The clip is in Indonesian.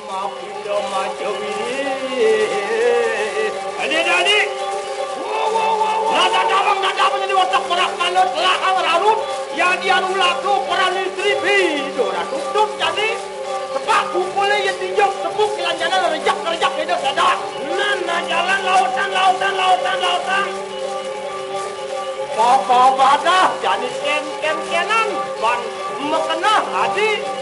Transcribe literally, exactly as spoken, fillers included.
Makinda macam ini. Adik adik. Wow wow wow. Nada dalam nada menjadi watak perak malut lahang rarut. Ya dia nulaku peran istri bido ratuk tuk jadi. Sepak kukulnya yang tinjau sepuk kilan jalan rejak rejak hidup sadar. Nana jalan lautan lautan lautan lautan. Papa badah jadi kem kem kenan ban mekena adik.